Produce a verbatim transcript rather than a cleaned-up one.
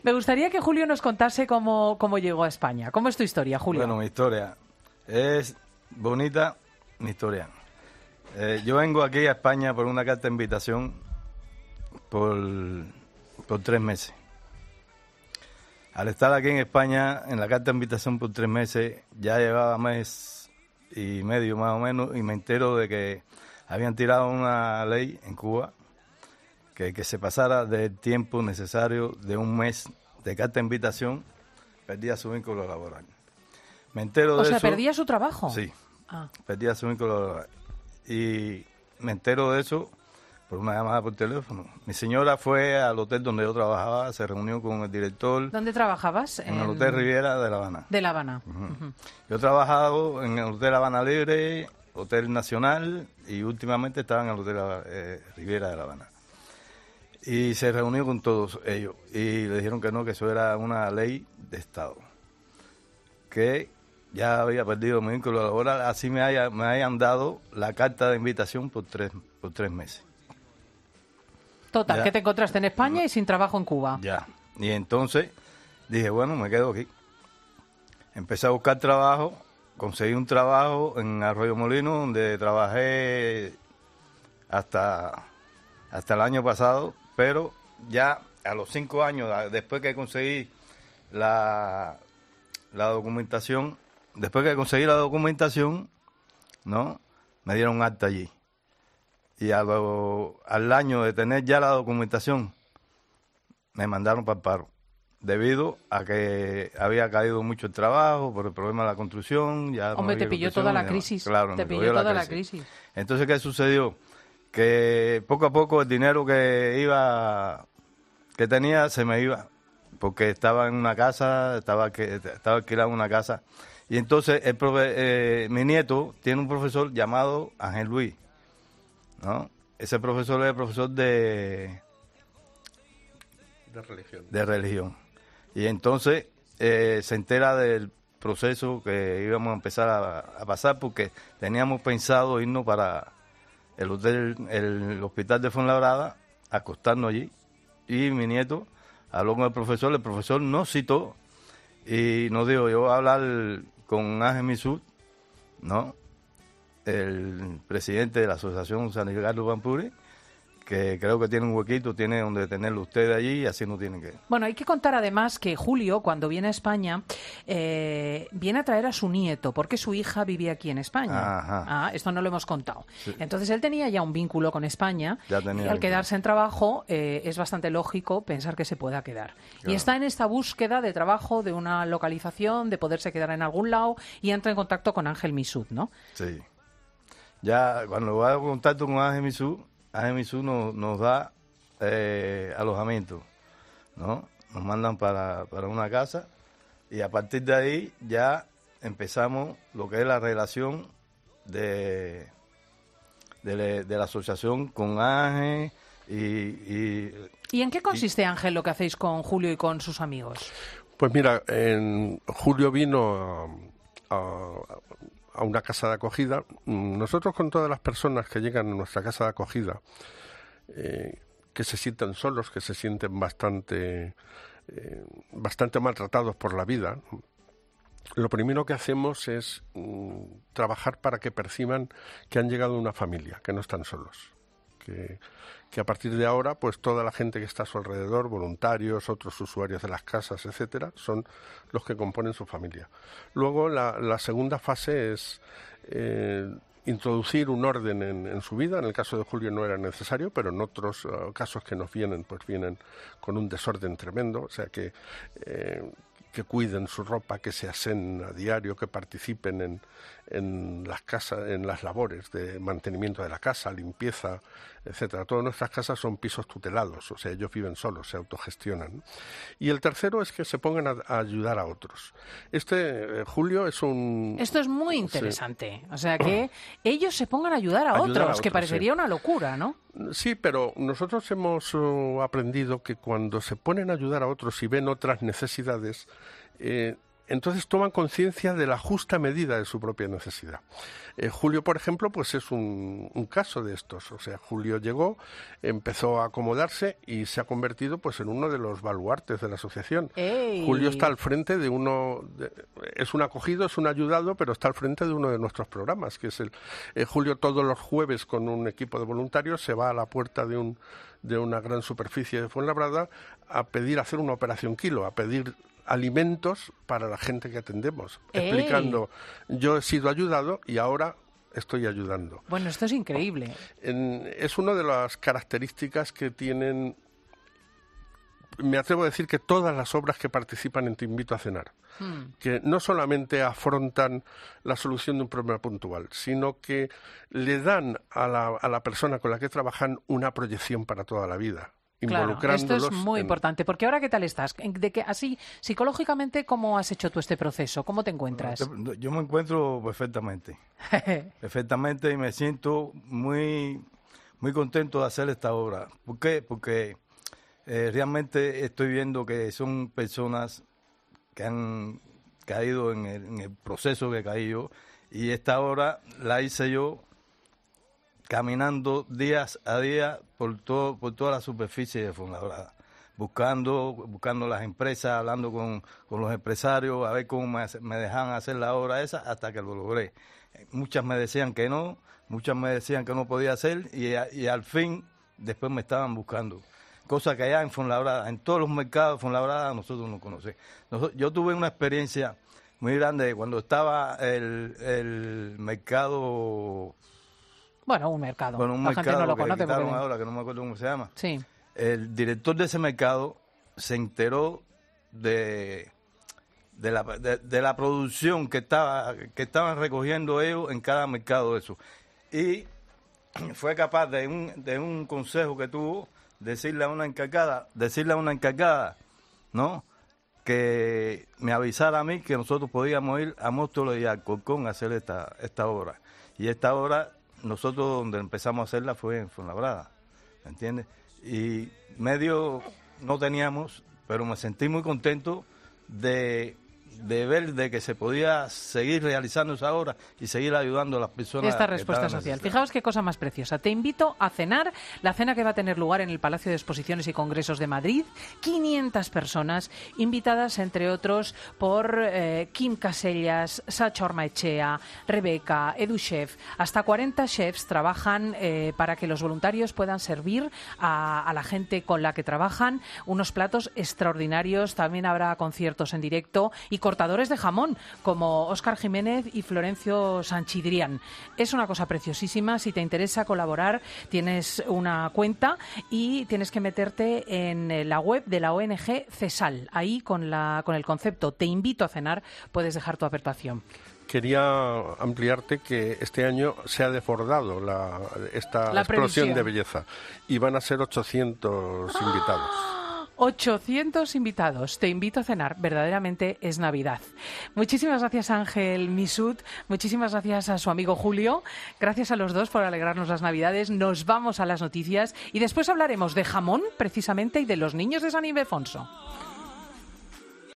Me gustaría que Julio nos contase cómo, cómo llegó a España. ¿Cómo es tu historia, Julio? Bueno, mi historia es bonita, mi historia. Eh, yo vengo aquí a España por una carta de invitación por, por tres meses. Al estar aquí en España, en la carta de invitación por tres meses, ya llevaba mes y medio más o menos, y me entero de que habían tirado una ley en Cuba que, que se pasara del tiempo necesario de un mes de carta de invitación, perdía su vínculo laboral. Me entero de o sea, eso. ¿perdía su trabajo? Sí, ah. perdía su vínculo laboral. Y me entero de eso por una llamada por teléfono. Mi señora fue al hotel donde yo trabajaba, se reunió con el director. ¿Dónde trabajaba? En el Hotel Riviera de La Habana. De La Habana. Uh-huh. Uh-huh. Yo he trabajado en el Hotel Habana Libre, Hotel Nacional, y últimamente estaba en el Hotel eh, Riviera de La Habana. Y se reunió con todos ellos y le dijeron que no, que eso era una ley de Estado. Que ya había perdido mi vínculo laboral, así me, haya, me hayan dado la carta de invitación por tres, por tres meses. Total, ya. Que te encontraste en España y sin trabajo en Cuba. Ya, y entonces dije, bueno, me quedo aquí. Empecé a buscar trabajo, conseguí un trabajo en Arroyo Molino, donde trabajé hasta, hasta el año pasado, pero ya a los cinco años, después que conseguí la, la documentación, después que conseguí la documentación, ¿no?, me dieron un acta allí. Y a lo, al año de tener ya la documentación, me mandaron para el paro, debido a que había caído mucho el trabajo por el problema de la construcción. Ya Hombre, no te pilló toda la crisis. Claro, te me pilló toda la la crisis. Entonces, ¿qué sucedió? Que poco a poco el dinero que iba, que tenía, se me iba, porque estaba en una casa, estaba, que, estaba alquilado en una casa. Y entonces el profe, eh, mi nieto tiene un profesor llamado Ángel Luis, ¿no? Ese profesor es el profesor de... De religión. De religión. Y entonces eh, se entera del proceso que íbamos a empezar a, a pasar, porque teníamos pensado irnos para el hotel, el hospital de Fuenlabrada, acostarnos allí. Y mi nieto habló con el profesor, el profesor nos citó y nos dijo, yo voy a hablar con Ángel Misut, ¿no?, el presidente de la Asociación San Ricardo Pampuri, que creo que tiene un huequito, tiene donde tenerlo ustedes allí, y así no tienen que... Bueno, hay que contar además que Julio, cuando viene a España, eh, viene a traer a su nieto, porque su hija vivía aquí en España. Ajá. Ah, esto no lo hemos contado. Sí. Entonces él tenía ya un vínculo con España, Ya tenía y al vínculo. quedarse en trabajo eh, es bastante lógico pensar que se pueda quedar. Claro. Y está en esta búsqueda de trabajo, de una localización, de poderse quedar en algún lado, y entra en contacto con Ángel Misut, ¿no? Sí. Ya cuando va a contacto con Ángel Misut, Ángel Misut nos, nos da eh, alojamiento, ¿no? Nos mandan para, para una casa, y a partir de ahí ya empezamos lo que es la relación de, de, de la asociación con Ángel y... ¿Y, ¿Y en qué consiste, Ángel, lo que hacéis con Julio y con sus amigos? Pues mira, en Julio vino a, a, a una casa de acogida. Nosotros, con todas las personas que llegan a nuestra casa de acogida, eh, que se sienten solos, que se sienten bastante, eh, bastante maltratados por la vida, lo primero que hacemos es mm, trabajar para que perciban que han llegado a una familia, que no están solos. Que, que a partir de ahora, pues toda la gente que está a su alrededor, voluntarios, otros usuarios de las casas, etcétera, son los que componen su familia. Luego, la, la segunda fase es eh, introducir un orden en, en su vida. En el caso de Julio no era necesario, pero en otros uh, casos que nos vienen, pues vienen con un desorden tremendo, o sea que... Eh, que cuiden su ropa, que se aseen a diario, que participen en, en las casas, en las labores de mantenimiento de la casa, limpieza, etcétera. Todas nuestras casas son pisos tutelados, o sea, ellos viven solos, se autogestionan, ¿no? Y el tercero es que se pongan a, a ayudar a otros. Este, eh, Julio, es un... Esto es muy interesante. Sí. O sea, que ellos se pongan a ayudar a, ayudar otros, a otros, que parecería sí. una locura, ¿no? Sí, pero nosotros hemos uh, aprendido que cuando se ponen a ayudar a otros y ven otras necesidades, eh, entonces toman conciencia de la justa medida de su propia necesidad. Eh, Julio, por ejemplo, pues es un, un caso de estos. O sea, Julio llegó, empezó a acomodarse y se ha convertido pues en uno de los baluartes de la asociación. ¡Ey! Julio está al frente de uno, de, es un acogido, es un ayudado, pero está al frente de uno de nuestros programas, que es el eh, Julio todos los jueves con un equipo de voluntarios se va a la puerta de un de una gran superficie de Fuenlabrada a pedir hacer una operación kilo, a pedir alimentos para la gente que atendemos, ¡Ey! Explicando, yo he sido ayudado y ahora estoy ayudando. Bueno, esto es increíble. En, es una de las características que tienen, me atrevo a decir que todas las obras que participan en Te Invito a Cenar, hmm. que no solamente afrontan la solución de un problema puntual, sino que le dan a la, a la persona con la que trabajan una proyección para toda la vida. Claro, esto es muy en... importante, porque ahora ¿qué tal estás? De que así, psicológicamente, ¿cómo has hecho tú este proceso? ¿Cómo te encuentras? Yo me encuentro perfectamente, perfectamente y me siento muy, muy contento de hacer esta obra. ¿Por qué? Porque eh, realmente estoy viendo que son personas que han caído en el, en el proceso que caí yo, y esta obra la hice yo caminando días a día por todo por toda la superficie de Fuenlabrada, buscando buscando las empresas, hablando con, con los empresarios, a ver cómo me, me dejaban hacer la obra esa, hasta que lo logré. Muchas me decían que no, muchas me decían que no podía hacer, y, y al fin después me estaban buscando. Cosa que allá en Fuenlabrada, en todos los mercados de Fuenlabrada, nosotros no conocemos. Nosotros, yo tuve una experiencia muy grande cuando estaba el, el mercado... Bueno, un mercado. Bueno, un la mercado gente no lo que conoce quitaron porque... ahora, que no me acuerdo cómo se llama. Sí. El director de ese mercado se enteró de, de, la, de, de la producción que estaba que estaban recogiendo ellos en cada mercado de eso. Y fue capaz de un, de un consejo que tuvo, decirle a una encargada, decirle a una encargada, ¿no?, que me avisara a mí que nosotros podíamos ir a Móstoles y a Alcorcón a hacer esta, esta obra. Y esta obra, nosotros donde empezamos a hacerla fue en Fuenlabrada, ¿me entiendes? Y medio no teníamos, pero me sentí muy contento de, de ver de que se podía seguir realizando esa obra y seguir ayudando a las personas. Esta respuesta social. Fijaos qué cosa más preciosa. Te invito a cenar, la cena que va a tener lugar en el Palacio de Exposiciones y Congresos de Madrid. quinientas personas invitadas, entre otros, por eh, Kim Casellas, Sacha Ormaechea, Rebeca, Edu Chef. Hasta cuarenta chefs trabajan eh, para que los voluntarios puedan servir a, a la gente con la que trabajan unos platos extraordinarios. También habrá conciertos en directo y cortadores de jamón, como Óscar Jiménez y Florencio Sanchidrián. Es una cosa preciosísima. Si te interesa colaborar, tienes una cuenta y tienes que meterte en la web de la O N G CESAL. Ahí, con, la, con el concepto Te invito a cenar, puedes dejar tu aportación. Quería ampliarte que este año se ha desbordado la, esta la explosión previsión de belleza y van a ser ochocientos ¡Ah! Invitados. ochocientos invitados. Te invito a cenar. Verdaderamente es Navidad. Muchísimas gracias, Ángel Misut. Muchísimas gracias a su amigo Julio. Gracias a los dos por alegrarnos las Navidades. Nos vamos a las noticias y después hablaremos de jamón, precisamente, y de los niños de San Ildefonso.